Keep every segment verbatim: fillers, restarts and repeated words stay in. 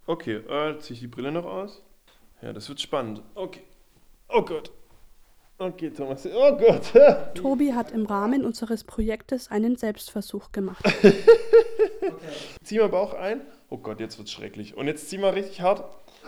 Okay, äh, zieh ich die Brille noch aus. Ja, das wird spannend. Okay. Oh Gott. Okay, Thomas. Oh Gott. Tobi hat im Rahmen unseres Projektes einen Selbstversuch gemacht. Zieh mal Bauch ein. Oh Gott, jetzt wird's schrecklich. Und jetzt zieh mal richtig hart.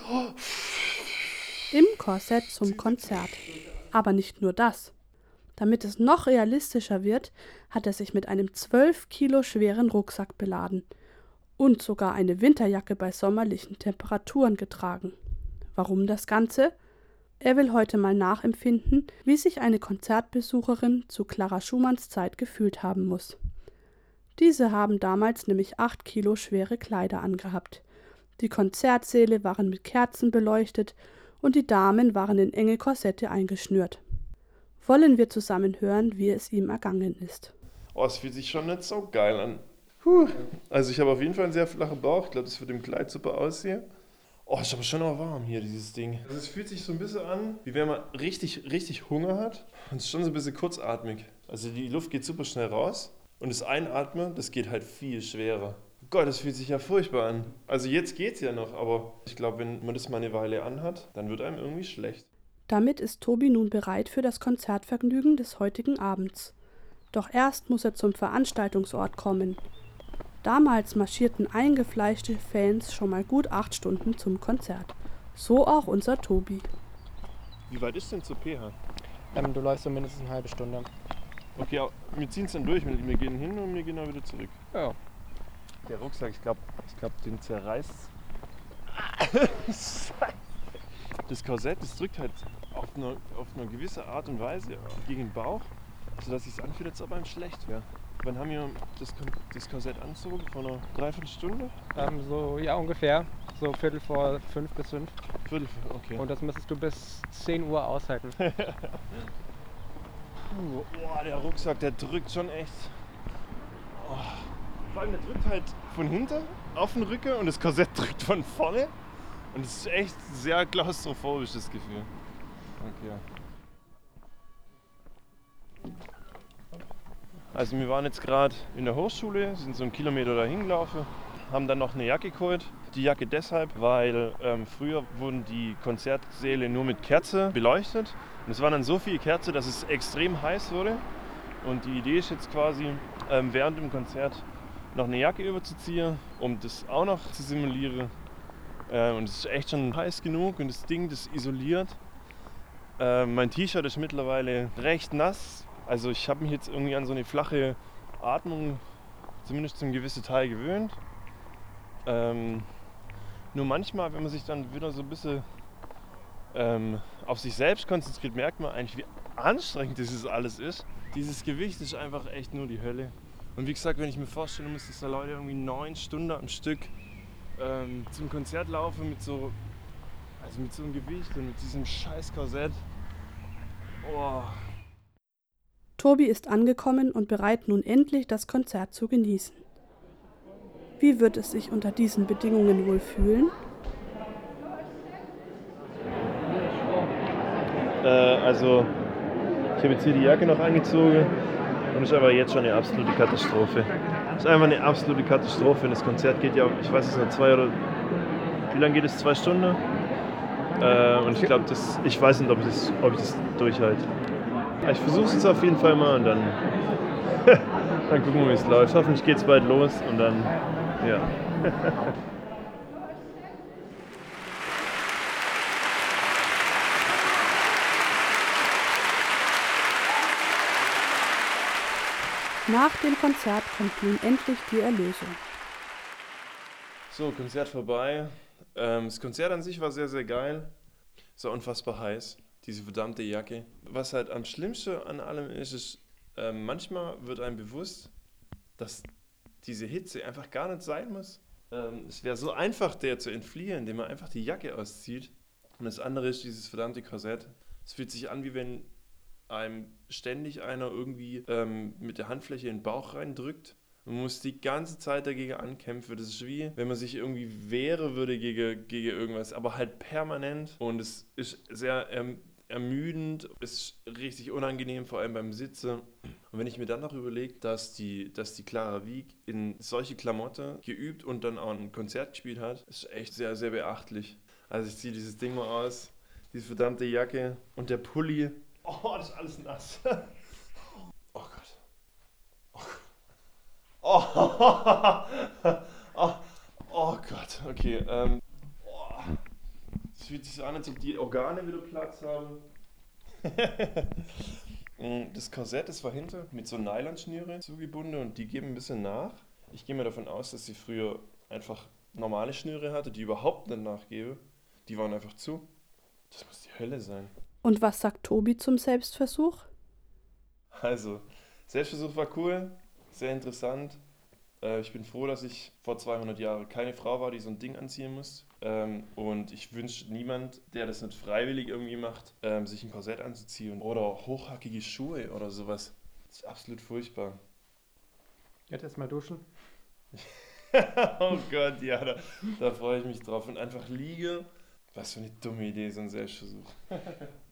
Im Korsett zum Konzert. Aber nicht nur das. Damit es noch realistischer wird, hat er sich mit einem zwölf Kilo schweren Rucksack beladen und sogar eine Winterjacke bei sommerlichen Temperaturen getragen. Warum das Ganze? Er will heute mal nachempfinden, wie sich eine Konzertbesucherin zu Clara Schumanns Zeit gefühlt haben muss. Diese haben damals nämlich acht Kilo schwere Kleider angehabt. Die Konzertsäle waren mit Kerzen beleuchtet und die Damen waren in enge Korsette eingeschnürt. Wollen wir zusammen hören, wie es ihm ergangen ist. Oh, es fühlt sich schon nicht so geil an. Puh. Also ich habe auf jeden Fall einen sehr flachen Bauch. Ich glaube, das wird im Kleid super aussehen. Oh, ist aber schon auch warm hier, dieses Ding. Also es fühlt sich so ein bisschen an, wie wenn man richtig, richtig Hunger hat. Und es ist schon so ein bisschen kurzatmig. Also die Luft geht super schnell raus. Und das Einatmen, das geht halt viel schwerer. Gott, das fühlt sich ja furchtbar an. Also jetzt geht's ja noch, aber ich glaube, wenn man das mal eine Weile anhat, dann wird einem irgendwie schlecht. Damit ist Tobi nun bereit für das Konzertvergnügen des heutigen Abends. Doch erst muss er zum Veranstaltungsort kommen. Damals marschierten eingefleischte Fans schon mal gut acht Stunden zum Konzert. So auch unser Tobi. Wie weit ist denn zur P H? Ähm, du läufst so mindestens eine halbe Stunde. Okay, wir ziehen es dann durch. Wir gehen hin und wir gehen dann wieder zurück. Ja. Der Rucksack, ich glaube, ich glaub, den zerreißt. Das Korsett, das drückt halt auf eine, auf eine gewisse Art und Weise gegen den Bauch, sodass es sich anfühlt, als ob einem schlecht wäre. Wann haben wir das, das Korsett angezogen? Vor einer Dreiviertelstunde? Ähm, so, ja, ungefähr. So Viertel vor fünf bis fünf. Viertel vor, okay. Und das müsstest du bis zehn Uhr aushalten. Boah, der Rucksack, der drückt schon echt. Oh. Vor allem, der drückt halt von hinten auf den Rücken und das Korsett drückt von vorne. Und es ist echt sehr klaustrophobisch, das Gefühl. Okay. Also wir waren jetzt gerade in der Hochschule, sind so einen Kilometer dahin gelaufen, haben dann noch eine Jacke geholt. Die Jacke deshalb, weil ähm, früher wurden die Konzertsäle nur mit Kerze beleuchtet. Und es waren dann so viele Kerzen, dass es extrem heiß wurde. Und die Idee ist jetzt quasi, ähm, während dem Konzert noch eine Jacke überzuziehen, um das auch noch zu simulieren. Äh, und es ist echt schon heiß genug und das Ding, das isoliert. Äh, mein T-Shirt ist mittlerweile recht nass. Also ich habe mich jetzt irgendwie an so eine flache Atmung zumindest zum gewissen Teil gewöhnt. Ähm, nur manchmal, wenn man sich dann wieder so ein bisschen ähm, auf sich selbst konzentriert, merkt man eigentlich, wie anstrengend dieses alles ist. Dieses Gewicht ist einfach echt nur die Hölle. Und wie gesagt, wenn ich mir vorstellen muss, dass da Leute irgendwie neun Stunden am Stück ähm, zum Konzert laufen mit so, also mit so einem Gewicht und mit diesem scheiß Korsett. Oh. Tobi ist angekommen und bereit, nun endlich das Konzert zu genießen. Wie wird es sich unter diesen Bedingungen wohl fühlen? Äh, also, ich habe jetzt hier die Jacke noch angezogen und ist aber jetzt schon eine absolute Katastrophe. Es ist einfach eine absolute Katastrophe. Das Konzert geht ja, ich weiß es nicht, zwei oder. Wie lange geht es? Zwei Stunden? Äh, und ich glaube, das, ich weiß nicht, ob ich das, ob ich das durchhalte. Ich versuche es jetzt auf jeden Fall mal und dann, dann gucken wir, wie es läuft. Hoffentlich geht es bald los und dann, ja. Nach dem Konzert kommt nun endlich die Erlösung. So, Konzert vorbei. Ähm, das Konzert an sich war sehr, sehr geil. Es war unfassbar heiß, diese verdammte Jacke. Was halt am schlimmsten an allem ist, ist, äh, manchmal wird einem bewusst, dass diese Hitze einfach gar nicht sein muss. Ähm, es wäre so einfach, der zu entfliehen, indem man einfach die Jacke auszieht. Und das andere ist dieses verdammte Korsett. Es fühlt sich an, wie wenn einem ständig einer irgendwie ähm, mit der Handfläche in den Bauch reindrückt. Man muss die ganze Zeit dagegen ankämpfen. Das ist wie, wenn man sich irgendwie wehren würde gegen, gegen irgendwas, aber halt permanent. Und es ist sehr erm- ermüdend, es ist richtig unangenehm, vor allem beim Sitzen. Und Und wenn ich mir dann noch überlege, dass die, dass die Clara Wieck in solche Klamotten geübt und dann auch ein Konzert gespielt hat, ist echt sehr, sehr beachtlich. Also ich ziehe dieses Ding mal aus, diese verdammte Jacke und der Pulli. Oh, das ist alles nass. Oh Gott. Oh, oh, oh, oh Gott, okay. Ähm, oh. Es fühlt sich so an, als ob die Organe wieder Platz haben. Das Korsett ist dahinter mit so Nylonschnüre zugebunden und die geben ein bisschen nach. Ich gehe mal davon aus, dass sie früher einfach normale Schnüre hatte, die überhaupt nicht nachgeben. Die waren einfach zu. Das muss die Hölle sein. Und was sagt Tobi zum Selbstversuch? Also, Selbstversuch war cool, sehr interessant. Äh, ich bin froh, dass ich vor zweihundert Jahren keine Frau war, die so ein Ding anziehen muss. Ähm, und ich wünsche niemand, der das nicht freiwillig irgendwie macht, ähm, sich ein Korsett anzuziehen oder hochhackige Schuhe oder sowas. Das ist absolut furchtbar. Jetzt erstmal duschen. Oh Gott, ja, da, da freue ich mich drauf. Und einfach liege. Was für eine dumme Idee, so ein Selbstversuch.